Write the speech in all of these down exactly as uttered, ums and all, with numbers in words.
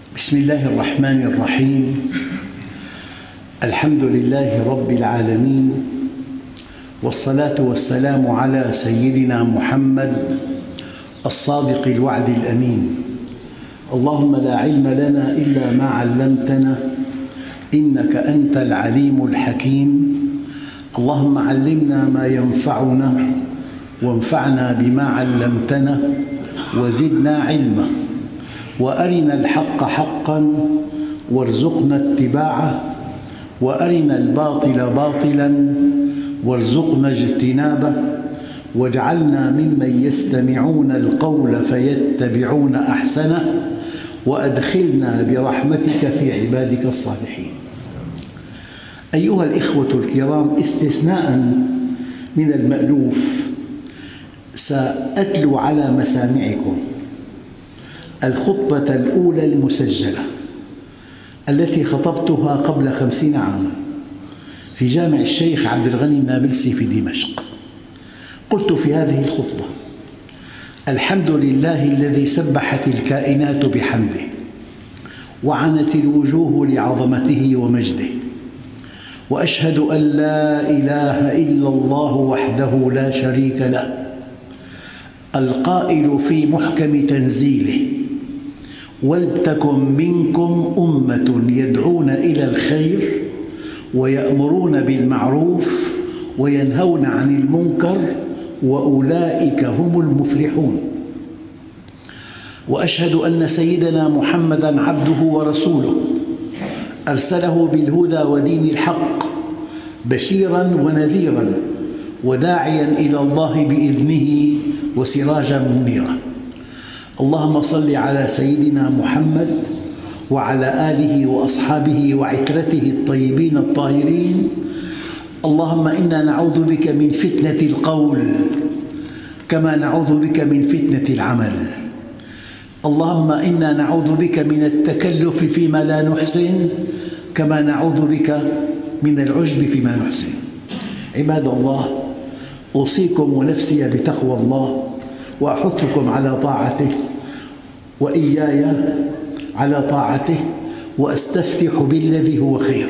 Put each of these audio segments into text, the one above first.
بسم الله الرحمن الرحيم. الحمد لله رب العالمين، والصلاة والسلام على سيدنا محمد الصادق الوعد الأمين. اللهم لا علم لنا إلا ما علمتنا إنك أنت العليم الحكيم. اللهم علمنا ما ينفعنا وانفعنا بما علمتنا وزدنا علما، وأرنا الحق حقا وارزقنا اتباعه، وأرنا الباطل باطلا وارزقنا اجتنابه، واجعلنا ممن يستمعون القول فيتبعون أحسنه، وأدخلنا برحمتك في عبادك الصالحين. أيها الإخوة الكرام، استثناء من المألوف سأتلو على مسامعكم الخطبة الأولى المسجلة التي خطبتها قبل خمسين عاما في جامع الشيخ عبد الغني النابلسي في دمشق. قلت في هذه الخطبة: الحمد لله الذي سبحت الكائنات بحمده، وعنت الوجوه لعظمته ومجده، وأشهد أن لا إله إلا الله وحده لا شريك له، القائل في محكم تنزيله: ولتكن منكم أمة يدعون إلى الخير ويأمرون بالمعروف وينهون عن المنكر وأولئك هم المفلحون. وأشهد أن سيدنا محمداً عبده ورسوله، أرسله بالهدى ودين الحق بشيراً ونذيراً وداعياً إلى الله بإذنه وسراجاً منيراً. اللهم صل على سيدنا محمد وعلى آله وأصحابه وعترته الطيبين الطاهرين. اللهم إنا نعوذ بك من فتنة القول كما نعوذ بك من فتنة العمل. اللهم إنا نعوذ بك من التكلف فيما لا نحسن كما نعوذ بك من العجب فيما نحسن. عباد الله، أوصيكم ونفسي بتقوى الله، وأحثكم على طاعته وإياي على طاعته، وأستفتح بالذي هو خير.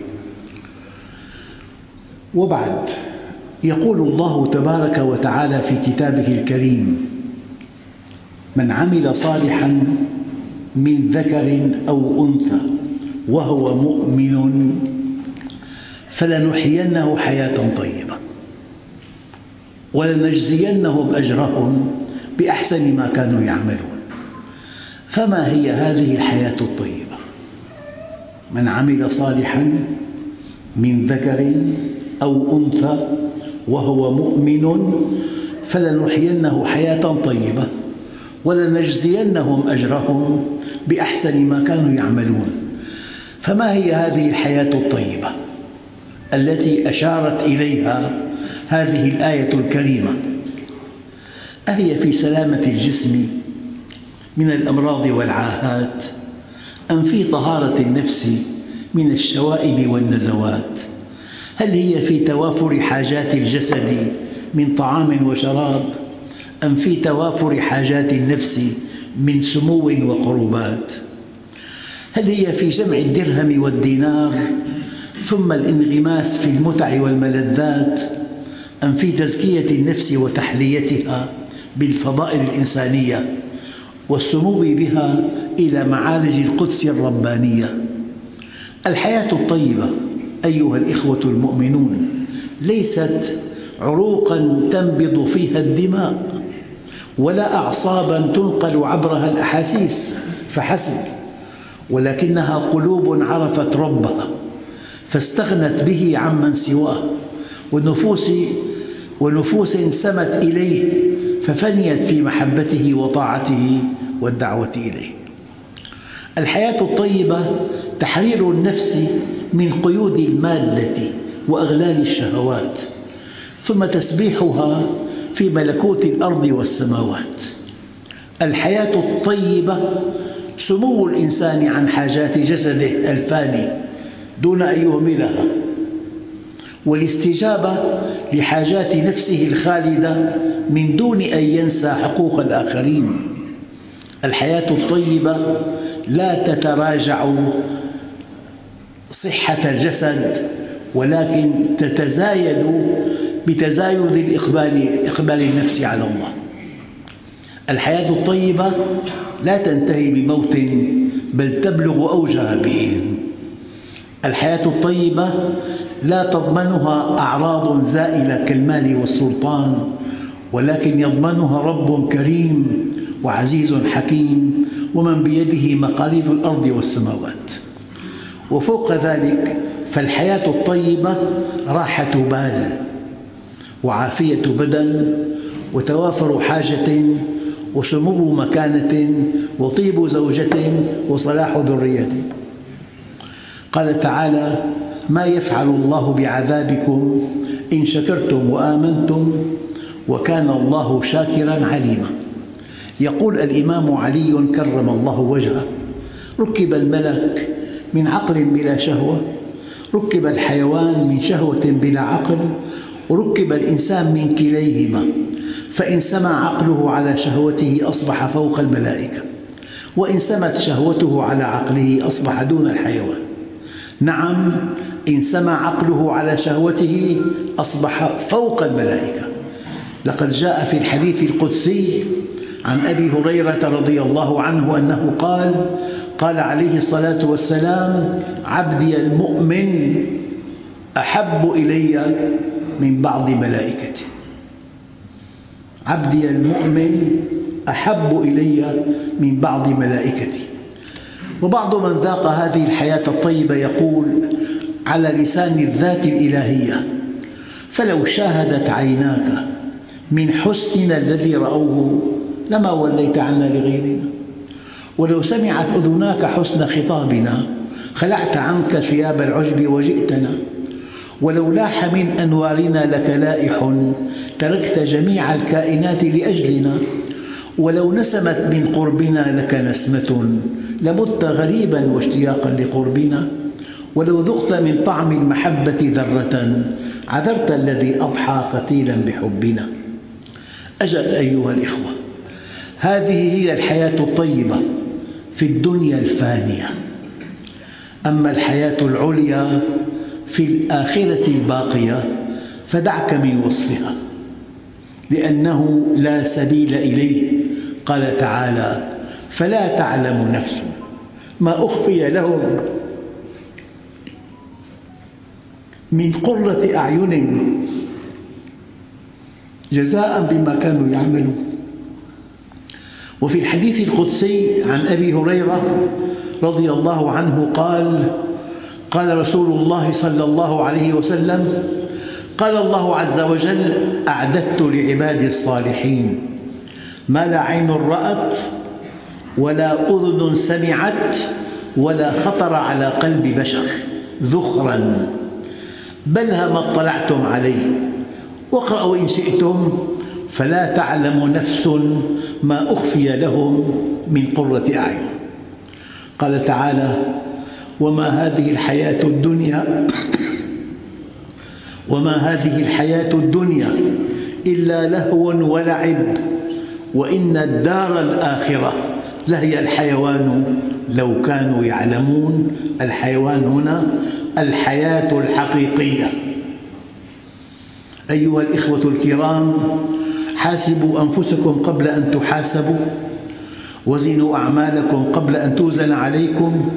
وبعد، يقول الله تبارك وتعالى في كتابه الكريم: من عمل صالحا من ذكر أو أنثى وهو مؤمن فلنحيينه حياة طيبة ولنجزينهم أجرهم بأحسن ما كانوا يعملون. فما هي هذه الحياة الطيبة؟ من عمل صالحا من ذكر أو أنثى وهو مؤمن فلنحيينه حياة طيبة ولنجزينهم أجرهم بأحسن ما كانوا يعملون. فما هي هذه الحياة الطيبة التي أشارت إليها هذه الآية الكريمة؟ أهي في سلامة الجسم من الأمراض والعاهات، أم في طهارة النفس من الشوائب والنزوات؟ هل هي في توافر حاجات الجسد من طعام وشراب، أم في توافر حاجات النفس من سمو وقربات؟ هل هي في جمع الدرهم والدينار ثم الانغماس في المتع والملذات، أم في تزكية النفس وتحليتها بالفضائل الإنسانية والسمو بها إلى معالج القدس الربانية؟ الحياة الطيبة أيها الإخوة المؤمنون ليست عروقاً تنبض فيها الدماء، ولا أعصاباً تنقل عبرها الأحاسيس فحسب، ولكنها قلوب عرفت ربها فاستغنت به عمن سواه، ونفوس ونفوس سمت إليه ففنيت في محبته وطاعته والدعوة إليه. الحياة الطيبة تحرير النفس من قيود المادة وأغلال الشهوات، ثم تسبيحها في ملكوت الأرض والسماوات. الحياة الطيبة سمو الإنسان عن حاجات جسده الفاني دون أن يهملها، والاستجابة لحاجات نفسه الخالدة من دون أن ينسى حقوق الآخرين. الحياة الطيبة لا تتراجع صحة الجسد، ولكن تتزايد بتزايد الإقبال إقبال النفس على الله. الحياة الطيبة لا تنتهي بموت، بل تبلغ أوجها به. الحياة الطيبة لا تضمنها أعراض زائلة كالمال والسلطان، ولكن يضمنها رب كريم وعزيز حكيم، ومن بيده مقاليد الأرض والسماوات. وفوق ذلك فالحياة الطيبة راحة بال وعافية بدن وتوافر حاجة وسمو مكانة وطيب زوجة وصلاح ذرية. قال تعالى: ما يفعل الله بعذابكم إن شكرتم وآمنتم وكان الله شاكرا عليما. يقول الإمام علي كرم الله وجهه: ركب الملك من عقل بلا شهوة، ركب الحيوان من شهوة بلا عقل، وركب الإنسان من كليهما، فإن سمى عقله على شهوته أصبح فوق الملائكة، وإن سمت شهوته على عقله أصبح دون الحيوان. نعم، إن سمى عقله على شهوته أصبح فوق الملائكة. لقد جاء في الحديث القدسي عن أبي هريرة رضي الله عنه أنه قال: قال عليه الصلاة والسلام: عبدي المؤمن أحب إلي من بعض ملائكتي. عبدي المؤمن أحب إلي من بعض ملائكتي. وبعض من ذاق هذه الحياة الطيبة يقول على لسان الذات الإلهية: فلو شاهدت عيناك من حسننا الذي رأوه لما وليت عنا لغيرنا، ولو سمعت أذناك حسن خطابنا خلعت عنك ثياب العجب وجئتنا، ولو لاح من أنوارنا لك لائح تركت جميع الكائنات لأجلنا، ولو نسمت من قربنا لك نسمة لمت غريبا واشتياقا لقربنا، ولو ذقت من طعم المحبة ذرة عذرت الذي أضحى قتيلا بحبنا. أجل أيها الإخوة، هذه هي الحياة الطيبة في الدنيا الفانية. أما الحياة العليا في الآخرة الباقية فدعك من وصفها، لأنه لا سبيل إليه. قال تعالى: فلا تعلم نفس ما أخفي لهم من قرة أعين جزاء بما كانوا يعملون. وفي الحديث القدسي عن أبي هريرة رضي الله عنه قال: قال رسول الله صلى الله عليه وسلم: قال الله عز وجل: أعددت لعبادي الصالحين ما لا عين رأت ولا أذن سمعت ولا خطر على قلب بشر ذخرا بل ما اطلعتم عليه، واقرأوا إن شئتم: فلا تعلم نفس ما أخفي لهم من قرة أعين. قال تعالى: وما هذه الحياة الدنيا وما هذه الحياة الدنيا إلا لهو ولعب وإن الدار الآخرة لهي الحيوان لو كانوا يعلمون. الحيوان هنا الحياة الحقيقية. أيها الإخوة الكرام، حاسبوا أنفسكم قبل أن تحاسبوا، وزنوا أعمالكم قبل أن توزن عليكم،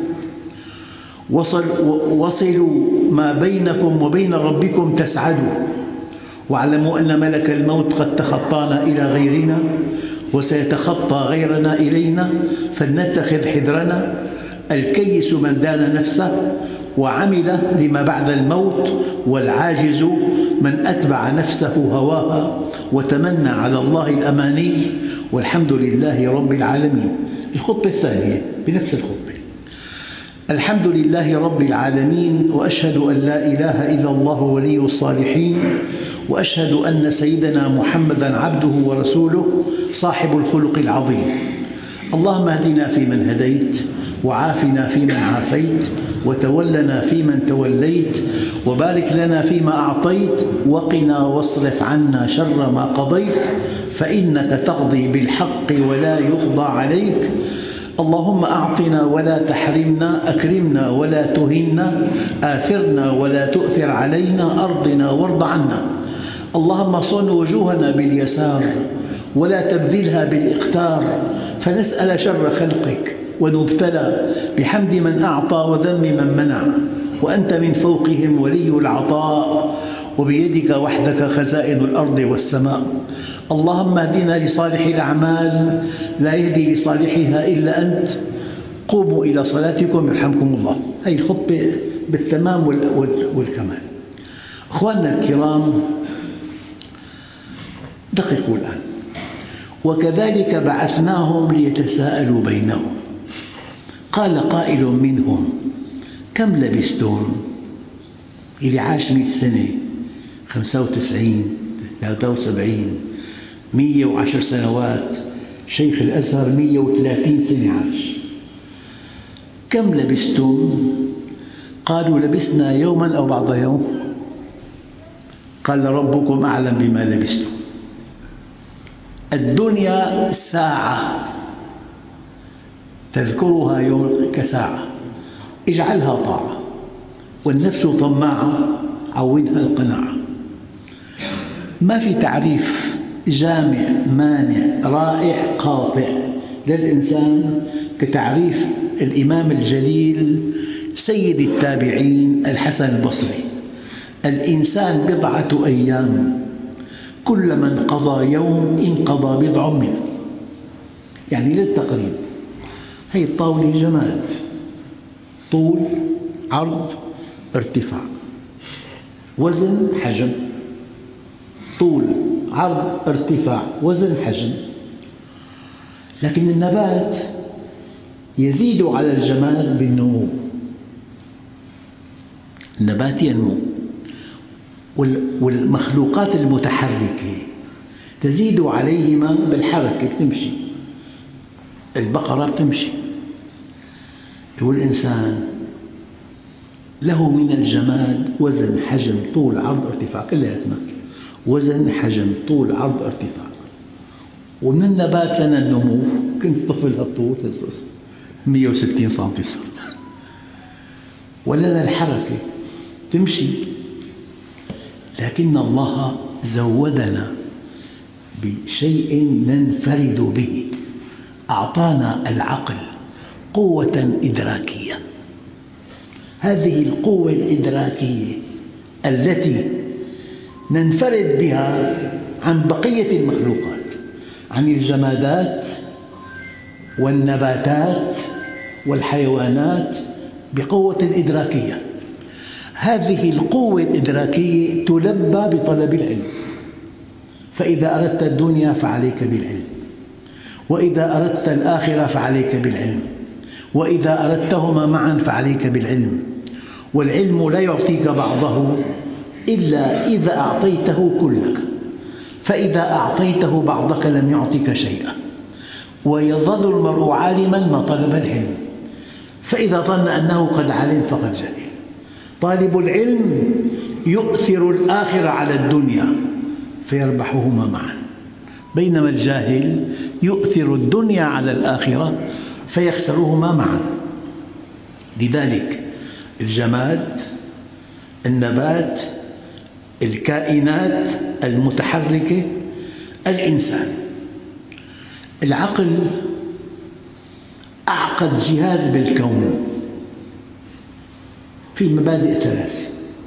وصلوا ما بينكم وبين ربكم تسعدوا، واعلموا أن ملك الموت قد تخطانا إلى غيرنا وسيتخطى غيرنا إلينا، فلنتخذ حذرنا. الكيس من دان نفسه وعمل لما بعد الموت، والعاجز من أتبع نفسه هواها وتمنى على الله الأماني، والحمد لله رب العالمين. الخطبة الثانية بنفس الخطبة: الحمد لله رب العالمين، وأشهد أن لا إله إلا الله ولي الصالحين، وأشهد أن سيدنا محمدا عبده ورسوله صاحب الخلق العظيم. اللهم اهدنا فيمن هديت، وعافنا فيمن عافيت، وتولنا فيمن توليت، وبارك لنا فيما أعطيت، وقنا واصرف عنا شر ما قضيت، فإنك تقضي بالحق ولا يقضى عليك. اللهم أعطنا ولا تحرمنا، أكرمنا ولا تهنا، آثرنا ولا تؤثر علينا، أرضنا وارض عنا. اللهم صن وجوهنا باليسار ولا تبذلها بالإقتار، فنسأل شر خلقك ونبتلى بحمد من أعطى وذم من منع، وأنت من فوقهم ولي العطاء، وبيدك وحدك خزائن الأرض والسماء. اللهم اهدنا لصالح الأعمال، لا يهدي لصالحها إلا أنت. قوموا إلى صلاتكم يرحمكم الله. هذه الخطبة بالتمام والكمال. أخواننا الكرام، دققوا الآن. وكذلك بعثناهم ليتساءلوا بينهم، قال قائل منهم كم لبثتم؟ اللي عاش مئة سنة، خمسة وتسعين، ثلاثة وسبعين، مئة وعشر سنوات. شيخ الأزهر مئة وثلاثين سنة عاش. كم لبثتم؟ قالوا لبثنا يوما أو بعض يوم. قال ربكم أعلم بما لبثتم. الدنيا ساعة تذكرها يوم كساعة، اجعلها طاعة، والنفس طماعة عودها القناعة. ما في تعريف جامع مانع رائع قاطع للإنسان كتعريف الإمام الجليل سيد التابعين الحسن البصري: الإنسان بضعة أيام، كلما انقضى يوم انقضى بضع منه. يعني للتقريب، هي الطاولة جماد، طول عرض ارتفاع، وزن حجم، طول عرض ارتفاع وزن حجم. لكن النبات يزيد على الجماد بالنمو. النبات ينمو، والمخلوقات المتحركة تزيد عليهما بالحركة، تمشي، البقرة تمشي، والإنسان له من الجماد وزن حجم طول عرض ارتفاع، كلياتنا وزن حجم طول عرض ارتفاع. ومن النبات لنا النمو، كنت طفل هالطول مئة وستين سنتي صرت، ولنا الحركة تمشي. لكن الله زودنا بشيء ننفرد به، أعطانا العقل، قوة إدراكية. هذه القوة الإدراكية التي ننفرد بها عن بقية المخلوقات، عن الجمادات والنباتات والحيوانات، بقوة إدراكية. هذه القوة الإدراكية تلبى بطلب العلم. فإذا أردت الدنيا فعليك بالعلم، وإذا أردت الآخرة فعليك بالعلم، وإذا أردتهما معا فعليك بالعلم. والعلم لا يعطيك بعضه إلا إذا أعطيته كلك، فإذا أعطيته بعضك لم يعطك شيئا. ويظل المرء عالما ما طلب العلم، فإذا ظن أنه قد علم فقد جهل. طالب العلم يؤثر الآخرة على الدنيا فيربحهما معا، بينما الجاهل يؤثر الدنيا على الآخرة فيخسرهما معا. لذلك الجماد، النبات، الكائنات المتحركة، الإنسان، العقل أعقد جهاز بالكون. في مبادئ ثلاثة.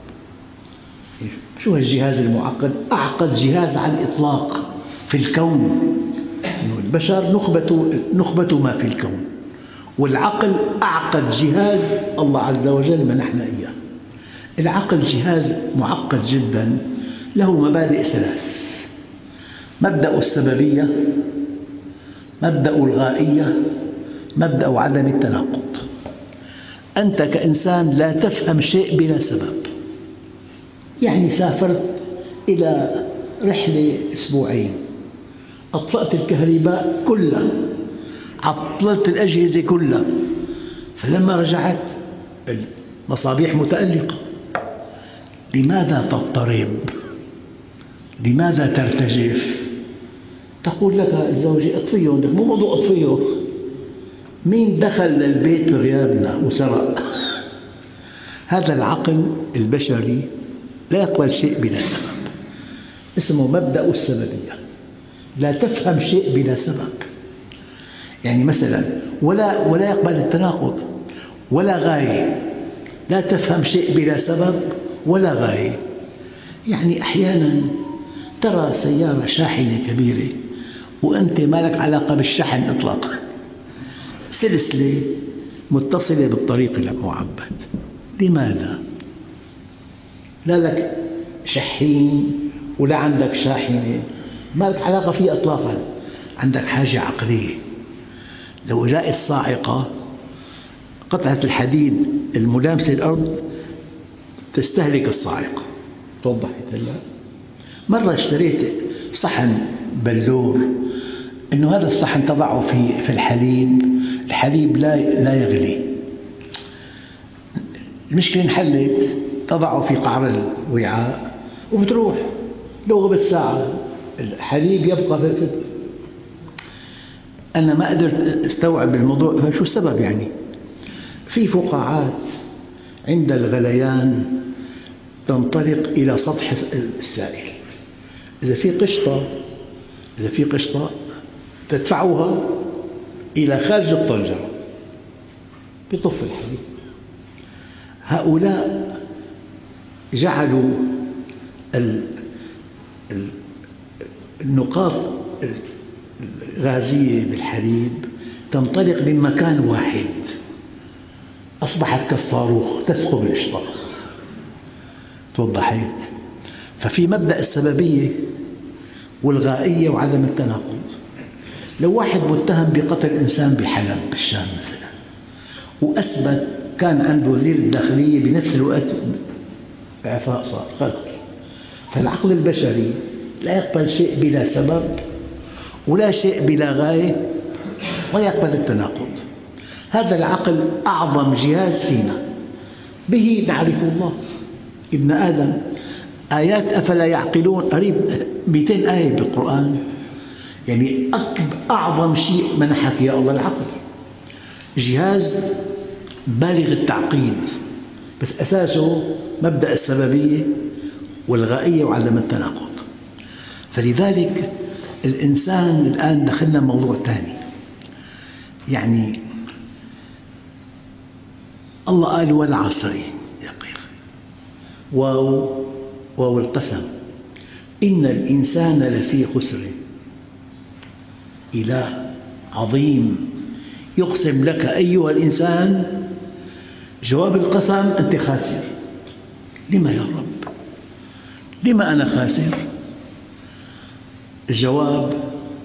شو هالجهاز المعقد؟ أعقد جهاز على الإطلاق في الكون. البشر نخبة, نخبة ما في الكون، والعقل أعقد جهاز الله عز وجل منحنا إياه. العقل جهاز معقد جدا، له مبادئ ثلاث: مبدأ السببية، مبدأ الغائية، مبدأ عدم التناقض. أنت كإنسان لا تفهم شيء بلا سبب. يعني سافرت إلى رحلة أسبوعين، أطفأت الكهرباء كلها، عطلت الأجهزة كلها، فلما رجعت المصابيح متألقة. لماذا تضطرب؟ لماذا ترتجف؟ تقول لك الزوجة اطفيه، مو موضوع اطفيه، مين دخل للبيت بغيابنا وسرق؟ هذا العقل البشري لا يقبل شيء بلا سبب، اسمه مبدأ السببية. لا تفهم شيء بلا سبب. يعني مثلا ولا ولا يقبل التناقض ولا غاية. لا تفهم شيء بلا سبب ولا غاية. يعني أحيانا ترى سيارة شاحنة كبيرة وأنت ما لك علاقة بالشحن إطلاقا، سلسلة متصلة بالطريق المعبد. لماذا؟ لا لك شحين ولا عندك شاحنة، ما لك علاقة فيه إطلاقا. عندك حاجة عقلية. لو جاءت صاعقة قطعة الحديد الملامسة للأرض تستهلك الصاعقة. توضحت هلا؟ مرة اشتريت صحن بلور، إنه هذا الصحن تضعه في في الحليب، الحليب لا لا يغلي. المشكلة انحلت، تضعه في قعر الوعاء وبتروح، لو غبت ساعة الحليب يبقى في. أنا ما قدرت أستوعب الموضوع، شو السبب يعني؟ في فقاعات عند الغليان تنطلق إلى سطح السائل. إذا في قشطة إذا في قشطة تدفعها إلى خارج الطنجرة بطف الحليب. هؤلاء جعلوا النقاط الغازية بالحليب تنطلق من مكان واحد، أصبحت كالصاروخ تثقب القشطة. توضحت؟ ففي مبدأ السببية والغائية وعدم التناقض. لو واحد متهم بقتل إنسان بحلب بالشام مثلا، وأثبت كان عند وزير الداخلية بنفس الوقت إعفاء صار قتل، فالعقل البشري لا يقبل شيء بلا سبب ولا شيء بلا غاية ولا يقبل التناقض. هذا العقل أعظم جهاز فينا، به نعرف الله. ابن آدم آيات أفلا يعقلون، قريب مئتين آية بالقرآن. يعني أكبر أعظم شيء منحك يا الله العقل، جهاز بالغ التعقيد، بس أساسه مبدأ السببية والغائية وعدم التناقض. فلذلك الإنسان الآن دخلنا موضوع ثاني. يعني الله قال والعصر يقين واو واو القسم إن الإنسان لفي خسر. إله عظيم يقسم لك أيها الإنسان، جواب القسم أنت خاسر. لما يا رب؟ لما أنا خاسر؟ الجواب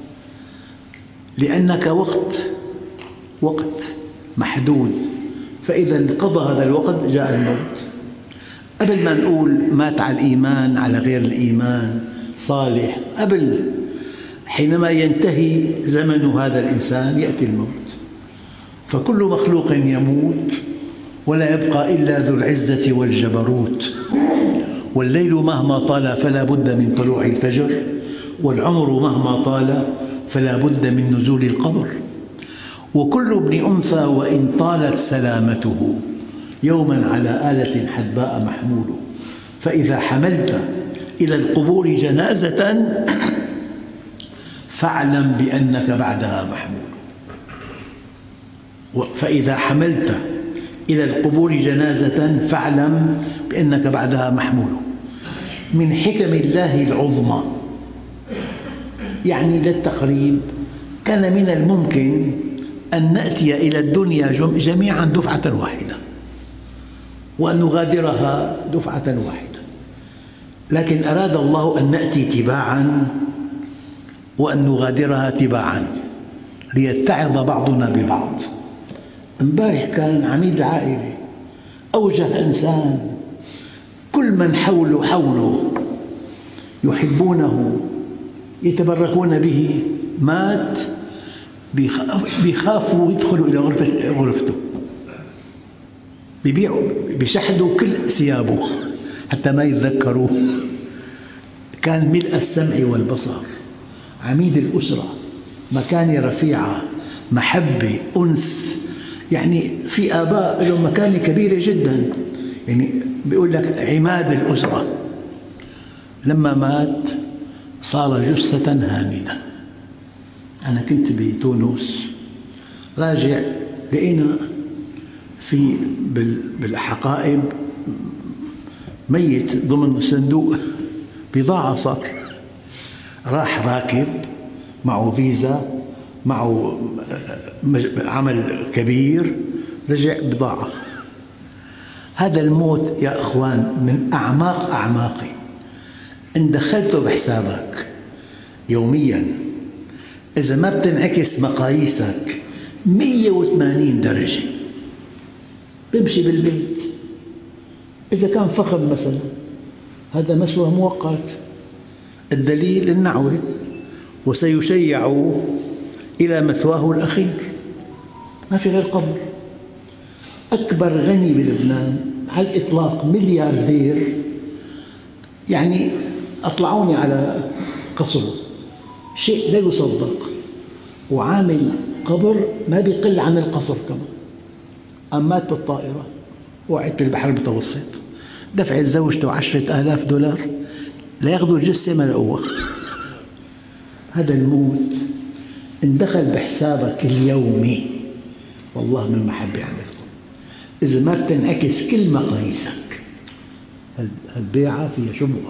لأنك وقت وقت محدود، فإذا انقضى هذا الوقت جاء الموت. قبل ما نقول مات على الإيمان على غير الإيمان صالح، قبل حينما ينتهي زمن هذا الإنسان يأتي الموت. فكل مخلوق يموت ولا يبقى إلا ذو العزة والجبروت. والليل مهما طال فلا بد من طلوع الفجر، والعمر مهما طال فلا بد من نزول القبر. وكل ابن أنثى وإن طالت سلامته يوما على آلة حدباء محمول. فإذا حملت إلى القبور جنازة فاعلم بأنك بعدها محمول. فإذا حملت إلى القبور جنازة فاعلم بأنك بعدها محمول. من حكم الله العظمى، يعني للتقريب، كان من الممكن أن نأتي إلى الدنيا جميعا دفعة واحدة وأن نغادرها دفعة واحدة، لكن أراد الله أن نأتي تباعا وأن نغادرها تباعا ليتعظ بعضنا ببعض. امبارح كان عميد العائلة، أوجه إنسان، كل من حوله حوله يحبونه يتبركون به، مات، بيخافوا يدخلوا إلى غرفته، بيبيعوا بيشحذوا كل ثيابه حتى ما يتذكروه. كان ملء السمع والبصر، عميد الأسرة، مكانة رفيعة، محبة، أنس. يعني في آباء لهم مكانة كبيرة جدا، يعني بيقول لك عماد الأسرة، لما مات صار جثة هامدة. أنا كنت بتونس راجع، لقينا في بالحقائب ميت ضمن صندوق، بضاعة صار. راح راكب معه فيزا، معه عمل كبير، رجع بضاعة. هذا الموت يا أخوان من أعماق أعماقي، إن دخلته بحسابك يوميا، إذا ما بتنعكس مقاييسك مئة وثمانين درجة، بيمشي بالبيت. إذا كان فخم مثلا، هذا مسوى مؤقت، الدليل النعوي، وسيشيع إلى مثواه الأخير، ما في غير قبر. أكبر غني بلبنان على الإطلاق ملياردير، يعني أطلعوني على قصره، شيء لا يصدق، وعامل قبر ما بيقل عن القصر كمان. أم مات بالطائرة، وقعت بالبحر المتوسط، دفعت زوجته عشرة آلاف دولار ليأخذوا الجثة ما لقوها. هذا الموت إن دخل بحسابك اليومي والله من محبة عملكم، إذا ما بتنعكس كل مقاييسك، هالبيعة فيها شبهة.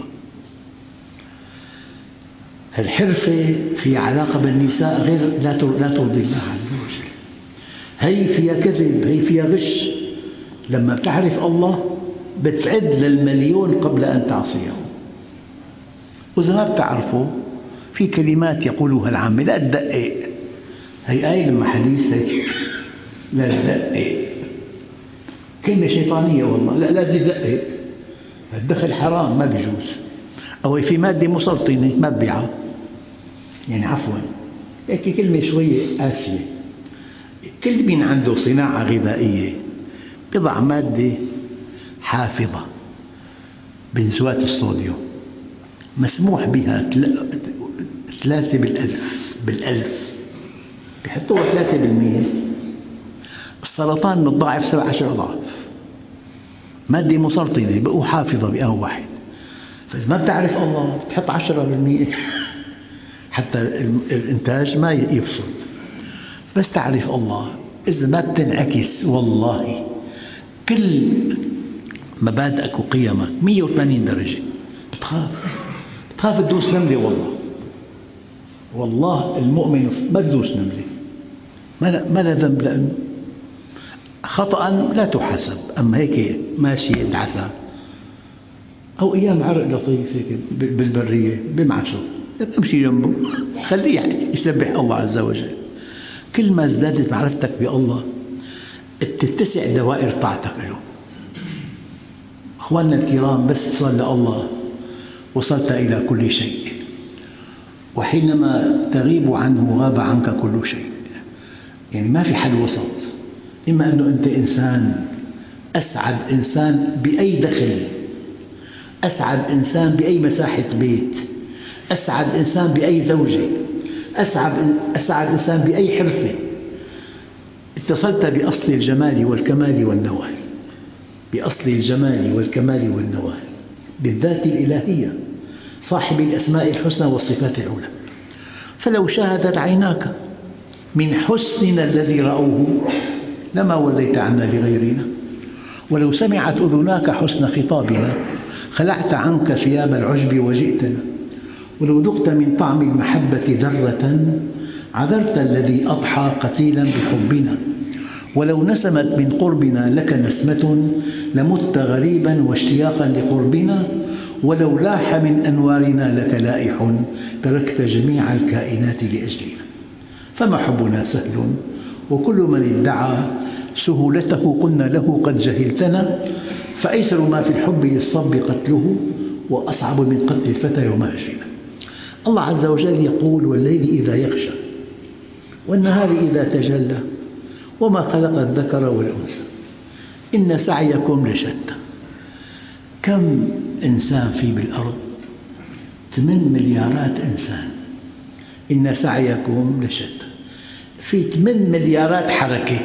الحرفة في علاقة بالنساء غير لا ترضي الله عز وجل، هي فيها كذب، هي فيها غش. لما بتعرف الله بتعد للمليون قبل أن تعصيه، وإذا ما بتعرفه في كلمات يقولها العامة، لا تدقق. هي آية لما حديث هيك، لا تدقق، كلمة شيطانية والله، لا لا تدقق، الدخل حرام ما بيجوز، أو في مادة مسرطنة ما ببيعها، يعني عفوا هيك كلمة شوية قاسية. كل مين عنده صناعة غذائية بضع مادة حافظة بنسوات الصوديوم مسموح بها ثلاثة بالألف بالألف بيحطوها ثلاثة بالمية، السرطان متضاعف سبع عشر أضعاف. مادة مسرطنة بقوا حافظة بآن واحد. فإذا ما بتعرف الله بتحط عشرة بالمية حتى الإنتاج ما يفسد. بس تعرف الله، إذا ما بتنعكس والله كل مبادئك وقيمك مئة وثمانين درجة، بتخاف بتخاف تدوس نملة. والله والله المؤمن ما تدوس نملة، ما لا ذنب، لأنه خطأ لا تحاسب. أما هيك ماشي العسى، أو أيام عرق لطيف هيك بالبرية بمعشه، لا تمشي جنبه، خليه يسبح الله عز وجل. كل ما ازدادت معرفتك بالله بتتسع دوائر طاعتك له. أخواننا الكرام، بس تصل لله وصلت إلى كل شيء، وحينما تغيب عنه غاب عنك كل شيء. يعني ما في حل وسط، إما أنه أنت إنسان أسعد إنسان بأي دخل، أسعد إنسان بأي مساحة بيت، أسعد إنسان بأي زوجة، أسعد, أسعد إنسان بأي حرفة، اتصلت بأصل الجمال والكمال والنوال، بأصل الجمال والكمال والنوال، بالذات الإلهية صاحب الأسماء الحسنى والصفات العلى. فلو شاهدت عيناك من حسننا الذي رأوه لما وليت عنا لغيرنا، ولو سمعت أذناك حسن خطابنا خلعت عنك ثياب العجب وجئتنا، ولو ذقت من طعم المحبة ذرة عذرت الذي أضحى قتيلا بحبنا، ولو نسمت من قربنا لك نسمة لمت غريبا واشتياقا لقربنا، ولو لاح من أنوارنا لك لائح تركت جميع الكائنات لأجلنا. فما حبنا سهل، وكل من ادعى سهولته قلنا له قد جهلتنا، فأيسر ما في الحب للصب قتله، وأصعب من قتل الفتى يوم هجرنا. الله عز وجل يقول: والليل إذا يغشى والنهار إذا تجلى وما خلق الذكر والأنثى إن سعيكم لشتى. كم إنسان في بالأرض؟ ثمان مليارات إنسان. إن سعيكم لشتى. في ثمانية مليارات حركة،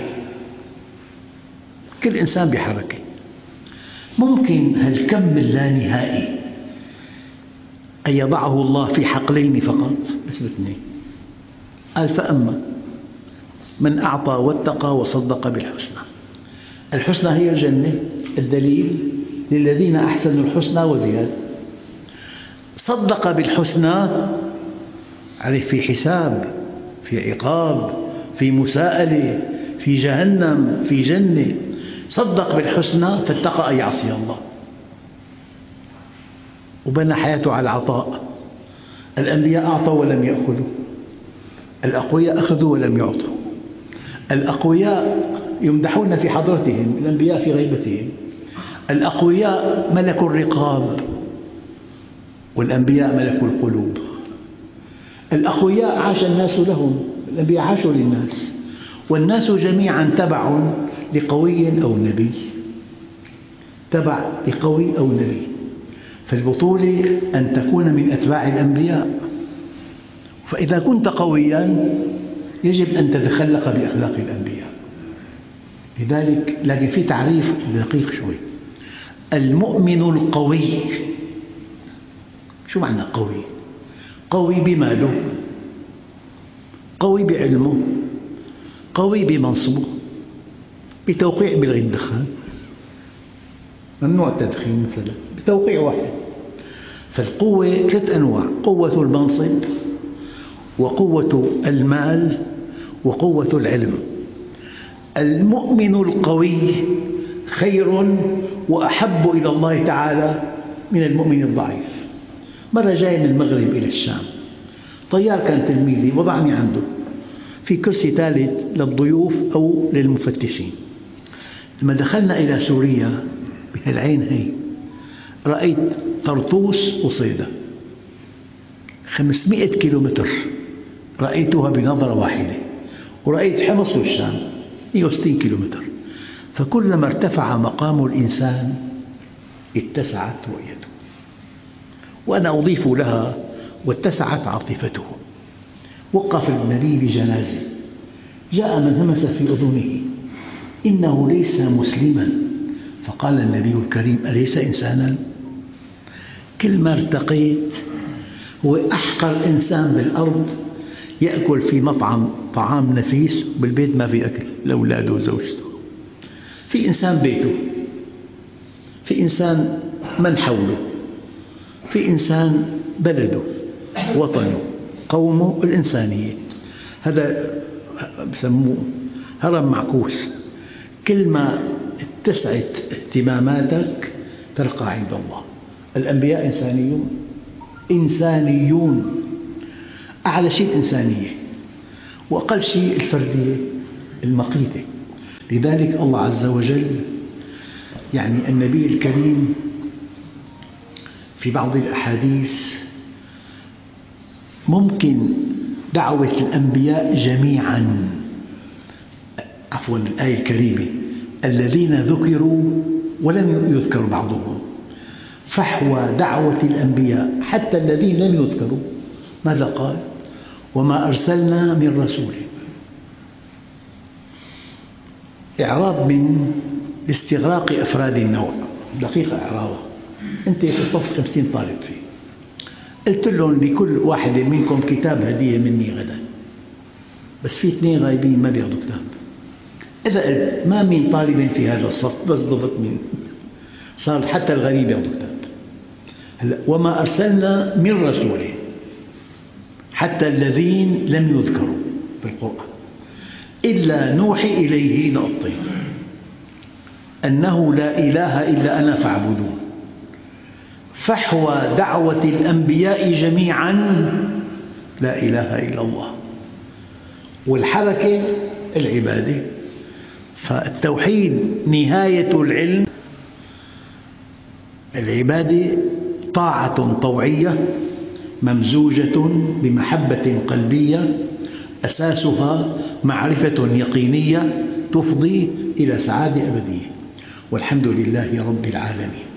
كل إنسان بحركة. ممكن هالكم اللانهائي أن يضعه الله في حقلين فقط؟ بس باثنين. قال فأما من أعطى واتقى وصدق بالحسنى. الحسنى هي الجنة، الدليل للذين أحسنوا الحسنى وزيادة. صدق بالحسنى، عليه في حساب، في عقاب، في مساءلة، في جهنم، في جنة. صدق بالحسنى فاتقى أن يعصي الله، وبنى حياته على العطاء. الأنبياء أعطوا ولم يأخذوا، الأقوياء أخذوا ولم يعطوا. الأقوياء يمدحون في حضرتهم، الأنبياء في غيبتهم. الأقوياء ملكوا الرقاب، والأنبياء ملكوا القلوب. الأقوياء عاش الناس لهم، الأنبياء عاشوا للناس. والناس جميعا تبع لقوي أو نبي، تبع لقوي أو نبي. فالبطولة أن تكون من أتباع الأنبياء. فإذا كنت قويا يجب أن تتخلق بأخلاق الأنبياء. لذلك لكن في تعريف دقيق شوي. المؤمن القوي، شو معنى قوي؟ قوي بماله، قوي بعلمه، قوي بمنصبه، بتوقيع بلغي الدخان، ممنوع التدخين مثلا، بتوقيع واحد. فالقوة ثلاث أنواع: قوة المنصب، وقوة المال، وقوة العلم. المؤمن القوي خير وأحب إلى الله تعالى من المؤمن الضعيف. مرة جاي من المغرب إلى الشام، طيار كان تلميذي وضعني عنده في كرسي ثالث للضيوف أو للمفتشين. لما دخلنا إلى سوريا بهالعين هي رأيت طرطوس وصيدا خمسمائة كيلومتر، رأيتها بنظرة واحدة. ورأيت حمص والشام مئة وستين كيلومتر. فكلما ارتفع مقام الإنسان اتسعت رؤيته، وأنا أضيف لها واتسعت عاطفته. وقف النبي بجنازة، جاء من همس في أذنه إنه ليس مسلما، فقال النبي الكريم أليس إنسانا؟ كل ما ارتقيت هو أحقر إنسان بالأرض، يأكل في مطعم طعام نفيس بالبيت ما في أكل لأولاده وزوجته. في إنسان بيته، في إنسان من حوله، في إنسان بلده، وطنه، قومه، الإنسانية. هذا بسموه هرم معكوس. كل ما اتسعت اهتماماتك ترقى عند الله. الأنبياء إنسانيون، إنسانيون. أعلى شيء الإنسانية، وأقل شيء الفردية المقيتة. لذلك الله عز وجل يعني النبي الكريم في بعض الأحاديث ممكن دعوة الأنبياء جميعا، عفوا الآية الكريمة الذين ذكروا ولم يذكر بعضهم، فحوى دعوة الأنبياء حتى الذين لم يذكروا. ماذا قال؟ وما أرسلنا من رسول. إعراب من استغراق أفراد النوع. دقيقة إعرابها. أنت في الصف خمسين طالب فيه، قلت لهم لكل واحد منكم كتاب هدية مني غدا، بس في اثنين غايبين ما بياخذوا كتاب. إذا قلت ما من طالب في هذا الصف، بس ضبط مين، صار حتى الغريب ياخذ كتاب. هلا وما أرسلنا من رسول، حتى الذين لم يذكروا في القرآن إلا نوحي إليه نقطين أنه لا إله إلا أنا فاعبدون. فحوى دعوة الأنبياء جميعا لا إله إلا الله، والحركة العبادة. فالتوحيد نهاية العلم. العبادة طاعة طوعية ممزوجة بمحبة قلبية، أساسها معرفة يقينية تفضي إلى سعادة أبدية. والحمد لله رب العالمين.